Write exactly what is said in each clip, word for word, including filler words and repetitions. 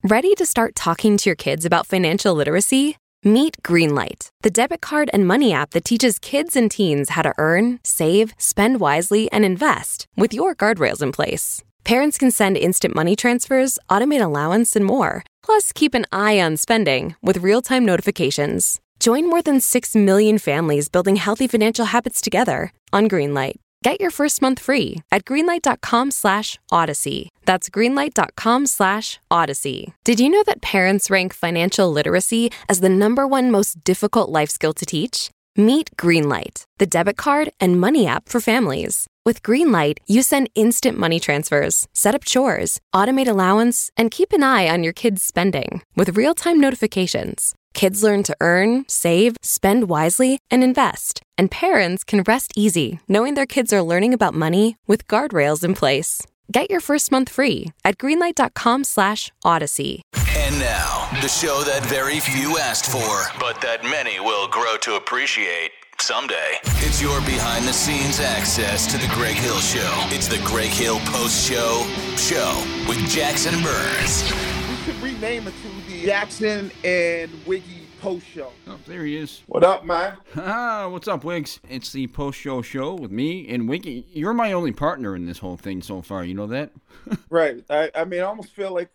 Ready to start talking to your kids about financial literacy? Meet Greenlight, the debit card and money app that teaches kids and teens how to earn, save, spend wisely, and invest with your guardrails in place. Parents can send instant money transfers, automate allowance, and more. Plus, keep an eye on spending with real-time notifications. Join more than six million families building healthy financial habits together on Greenlight. Get your first month free at greenlight.com slash odyssey. That's greenlight.com slash odyssey. Did you know that parents rank financial literacy as the number one most difficult life skill to teach? Meet Greenlight, the debit card and money app for families. With Greenlight, you send instant money transfers, set up chores, automate allowance, and keep an eye on your kids' spending with real-time notifications. Kids learn to earn, save, spend wisely, and invest. And parents can rest easy knowing their kids are learning about money with guardrails in place. Get your first month free at greenlight.com slash odyssey. And now, the show that very few asked for, but that many will grow to appreciate someday. It's your behind-the-scenes access to the Greg Hill Show. It's the Greg Hill Post-Show Show with Jackson Burns. We should rename it to the Jackson and Wiggy Post Show. Oh, there he is. What up, man? Ah, what's up, Wiggs? It's the Post-Show Show with me and Wiggy. You're my only partner in this whole thing so far. You know that? Right. I, I mean, I almost feel like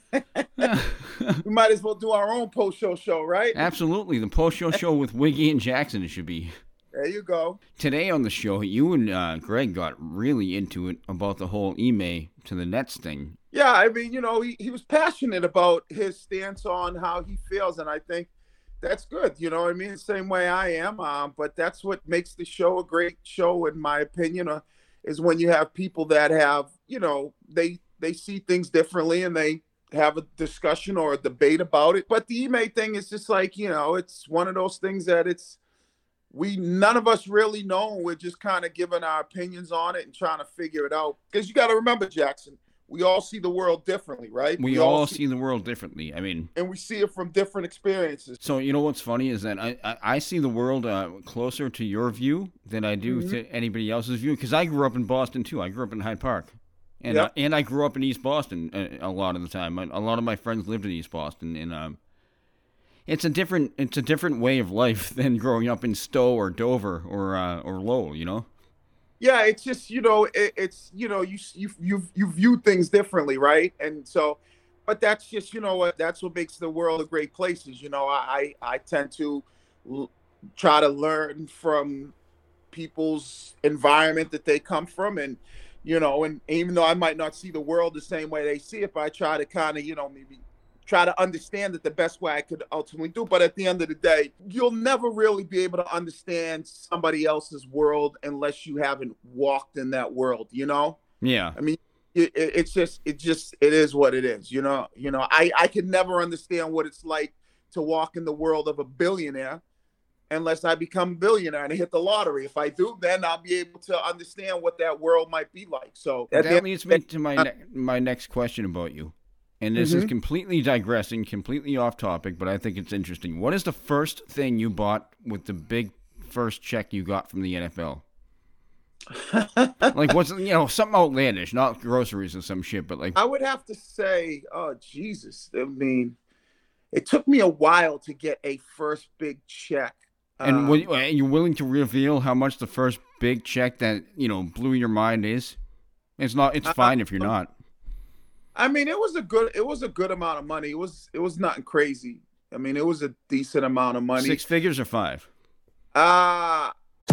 we might as well do our own Post-Show show, right? Absolutely. The Post-Show Show with Wiggy and Jackson, it should be. There you go. Today on the show, you and uh, Greg got really into it about the whole Ime to the Nets thing. Yeah, I mean, you know, he, he was passionate about his stance on how he feels, and I think that's good. You know what I mean? Same way I am. Um, but that's what makes the show a great show, in my opinion, uh, is when you have people that have, you know, they they see things differently and they have a discussion or a debate about it. But the Ime thing is just like, you know, it's one of those things that it's, we, none of us really know. We're just kind of giving our opinions on it and trying to figure it out. Because you got to remember, Jackson, we all see the world differently, right? We, we all, all see, see the world differently. I mean, and we see it from different experiences. So, you know what's funny is that I, I, I see the world uh, closer to your view than I do mm-hmm. to anybody else's view. Because I grew up in Boston, too. I grew up in Hyde Park. And yep. uh, and I grew up in East Boston a, a lot of the time. A lot of my friends lived in East Boston. And um, it's a different it's a different way of life than growing up in Stowe or Dover or uh, or Lowell, you know? Yeah, it's just, you know, it, it's, you know, you, you, you, you view things differently, right? And so, but that's just, you know what, that's what makes the world a great place is, you know, I, I tend to l- try to learn from people's environment that they come from. And, you know, and even though I might not see the world the same way they see it, but I try to kind of, you know, maybe try to understand it the best way I could ultimately do. But at the end of the day, you'll never really be able to understand somebody else's world unless you haven't walked in that world, you know? Yeah. I mean, it, it, it's just, it just, it is what it is, you know? You know, I, I could never understand what it's like to walk in the world of a billionaire unless I become a billionaire and hit the lottery. If I do, then I'll be able to understand what that world might be like. So that leads me to my, ne- my next question about you. And this mm-hmm. is completely digressing, completely off topic, but I think it's interesting. What is the first thing you bought with the big first check you got from the N F L? Like, what's, you know, something outlandish, not groceries or some shit, but like. I would have to say, oh, Jesus. I mean, it took me a while to get a first big check. And um, when, are you willing to reveal how much the first big check that, you know, blew your mind is? It's not, it's fine uh, if you're not. I mean, it was a good, it was a good amount of money. It was, it was nothing crazy. I mean, it was a decent amount of money. Six figures or five? Uh,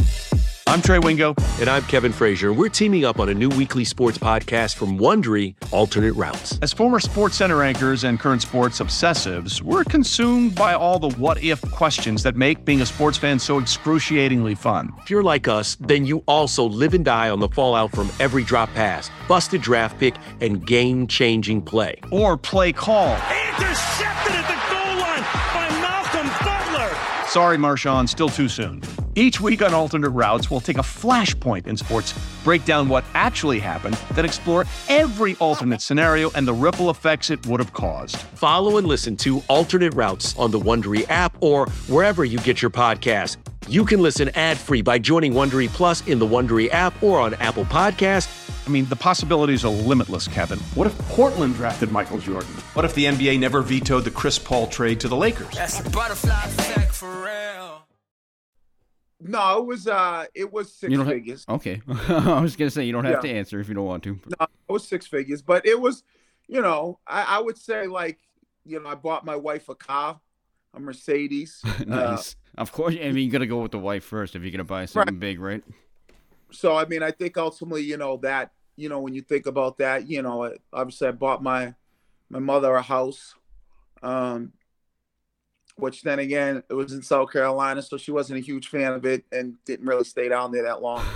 I'm Trey Wingo. And I'm Kevin Frazier. We're teaming up on a new weekly sports podcast from Wondery, Alternate Routes. As former Sports Center anchors and current sports obsessives, we're consumed by all the what-if questions that make being a sports fan so excruciatingly fun. If you're like us, then you also live and die on the fallout from every drop pass, busted draft pick, and game-changing play. Or play call. Intercepted at the goal line by Malcolm Butler. Sorry, Marshawn, still too soon. Each week on Alternate Routes, we'll take a flashpoint in sports, break down what actually happened, then explore every alternate scenario and the ripple effects it would have caused. Follow and listen to Alternate Routes on the Wondery app or wherever you get your podcasts. You can listen ad-free by joining Wondery Plus in the Wondery app or on Apple Podcasts. I mean, the possibilities are limitless, Kevin. What if Portland drafted Michael Jordan? What if the N B A never vetoed the Chris Paul trade to the Lakers? That's a butterfly effect for real. No, it was uh, it was six figures. Ha- okay, I was gonna say you don't have yeah. to answer if you don't want to. No, it was six figures, but it was, you know, I, I would say like, you know, I bought my wife a car, a Mercedes. Nice. Uh, of course, I mean, you got to go with the wife first if you're gonna buy something right. big, right? So I mean, I think ultimately, you know, that, you know, when you think about that, you know, obviously I bought my my mother a house. Um, which then again, it was in South Carolina, so she wasn't a huge fan of it and didn't really stay down there that long.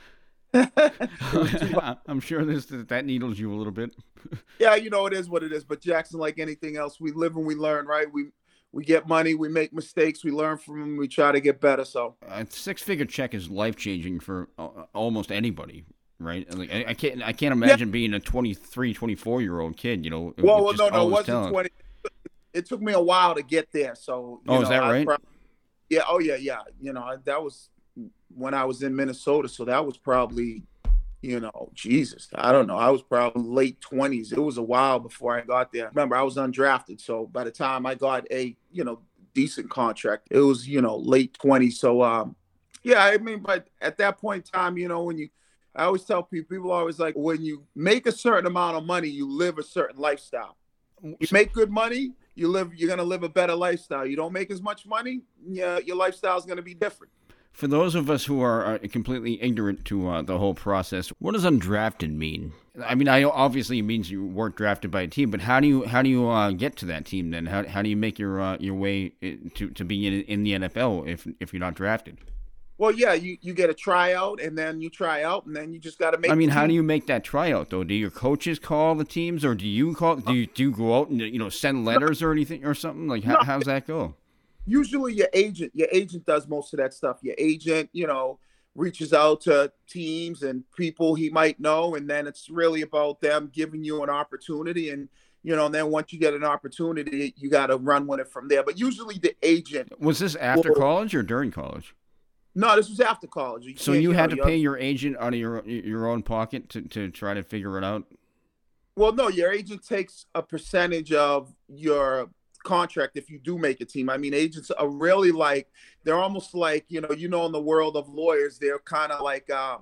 I'm sure this that needles you a little bit. Yeah, you know, it is what it is. But Jackson, like anything else, we live and we learn, right? We we get money, we make mistakes, we learn from them, we try to get better. So a six-figure check is life-changing for almost anybody, right? Like I, I can't I can't imagine yeah. being a twenty-three, twenty-four-year-old kid, you know. Well, well no, no, it wasn't talent. twenty. It took me a while to get there. So, you oh, know, is that I right? Probably, yeah. Oh, yeah, yeah. You know, that was when I was in Minnesota. So that was probably, you know, Jesus, I don't know. I was probably late twenties. It was a while before I got there. Remember, I was undrafted. So by the time I got a, you know, decent contract, it was, you know, late twenties. So, um, yeah, I mean, but at that point in time, you know, when you, I always tell people, people are always like, when you make a certain amount of money, you live a certain lifestyle. You make good money, you live, you're going to live a better lifestyle. You don't make as much money, yeah, your lifestyle is going to be different. For those of us who are uh, completely ignorant to uh, the whole process, what does undrafted mean? I mean, I obviously it means you weren't drafted by a team, but how do you how do you uh, get to that team then? How how do you make your uh, your way to to be in in the N F L if if you're not drafted? Well, yeah, you, you get a tryout, and then you try out, and then you just got to make. I mean, how do you make that tryout though? Do your coaches call the teams, or do you call? Do you do you go out and you know send letters or anything or something like? How, no. How's that go? Usually, your agent, your agent does most of that stuff. Your agent, you know, reaches out to teams and people he might know, and then it's really about them giving you an opportunity, and you know, and then once you get an opportunity, you got to run with it from there. But usually, the agent was this after will, college or during college? No, this was after college. You so you had know, to pay your agent out of your your own pocket to, to try to figure it out? Well, no, your agent takes a percentage of your contract if you do make a team. I mean, agents are really like, they're almost like, you know, you know, in the world of lawyers, they're kind of like, uh,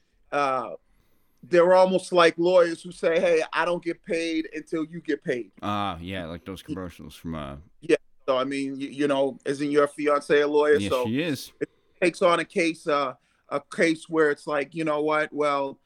uh, they're almost like lawyers who say, hey, I don't get paid until you get paid. Ah, uh, yeah, like those commercials from... Uh... Yeah, so I mean, you, you know, isn't your fiance a lawyer? Yes, so she is. It takes on a case, uh, a case where it's like, you know what, well,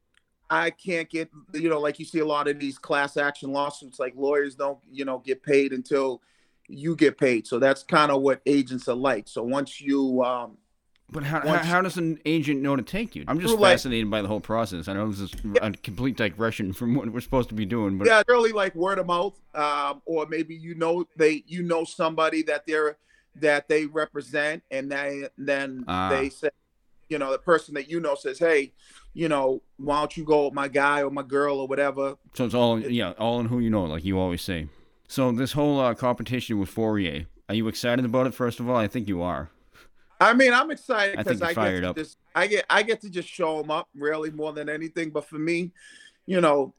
I can't get, you know, like you see a lot of these class action lawsuits, like lawyers don't, you know, get paid until you get paid. So that's kind of what agents are like. So once you, um, but how, how, how does an agent know to take you? I'm just like, fascinated by the whole process. I know this is yeah. a complete digression from what we're supposed to be doing, but yeah, really like word of mouth, um, or maybe you know they, you know somebody that they're that they represent, and they then uh. they say, you know, the person that you know says, hey, you know, why don't you go with my guy or my girl or whatever. So it's all, yeah, all in who you know, like you always say. So this whole uh, competition with Fourier, are you excited about it? First of all, I think you are. I mean, I'm excited because I, I get to up. just, I get, I get to just show them up really more than anything. But for me, you know,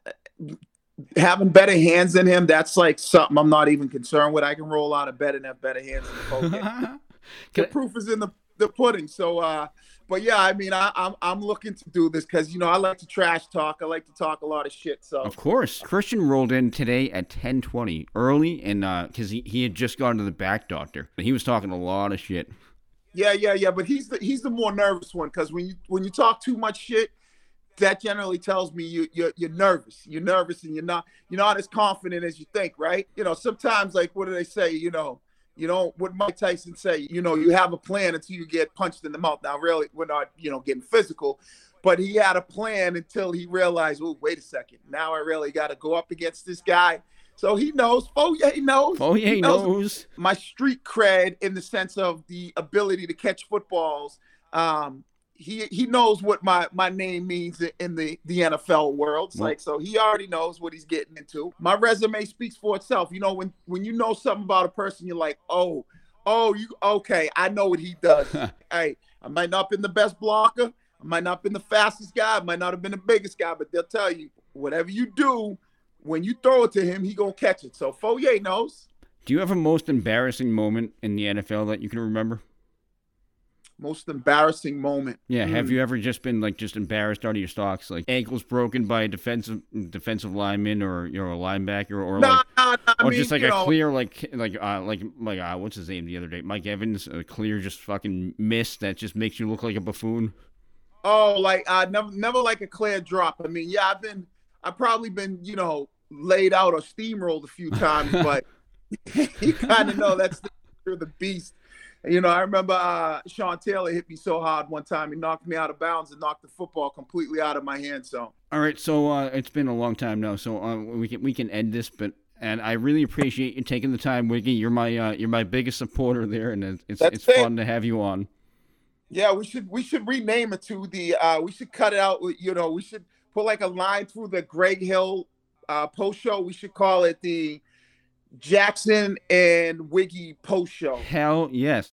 having better hands than him, that's like something I'm not even concerned with. I can roll out of bed and have better hands than the poker. The proof is in the, the pudding. So, uh, but yeah, I mean, I, I'm I'm looking to do this because, you know, I like to trash talk. I like to talk a lot of shit. So of course, Christian rolled in today at ten twenty early, and because uh, he, he had just gone to the back doctor, and he was talking a lot of shit. Yeah, yeah, yeah. But he's the he's the more nervous one because when you when you talk too much shit, that generally tells me you you're, you're nervous. You're nervous, and you're not you're not as confident as you think, right? You know, sometimes like what do they say? You know. You know, what Mike Tyson say, you know, you have a plan until you get punched in the mouth. Now, really, we're not, you know, getting physical, but he had a plan until he realized, oh, wait a second. Now I really got to go up against this guy. So he knows. Fourier knows. Fourier knows. knows. My street cred in the sense of the ability to catch footballs. Um, he he knows what my, my name means in the, the N F L world. It's like, so he already knows what he's getting into. My resume speaks for itself. You know, when, when you know something about a person, you're like, oh, oh, you okay, I know what he does. Hey, I might not be the best blocker. I might not have been the fastest guy, I might not have been the biggest guy, but they'll tell you, whatever you do, when you throw it to him, he gonna catch it. So Foye knows. Do you have a most embarrassing moment in the N F L that you can remember? Most embarrassing moment. Yeah, mm. have you ever just been like just embarrassed out of your stocks, like ankles broken by a defensive defensive lineman or you know a linebacker or nah, like nah, nah, or I mean, just like a know, clear like like uh like like uh what's his name the other day, Mike Evans, a clear just fucking miss that just makes you look like a buffoon. Oh, like uh, never never like a clear drop. I mean, yeah, I've been I've probably been you know laid out or steamrolled a few times, but you kind of know that's the, the beast. You know, I remember uh, Sean Taylor hit me so hard one time. He knocked me out of bounds and knocked the football completely out of my hand. So, all right. So uh, it's been a long time now. So uh, we can we can end this, but and I really appreciate you taking the time, Wiggy. You're my uh, you're my biggest supporter there, and it's it's, it's fun to have you on. Yeah, we should we should rename it to the. Uh, we should cut it out. You know, we should put like a line through the Greg Hill uh, post show. We should call it the Jackson and Wiggy post show. Hell yes.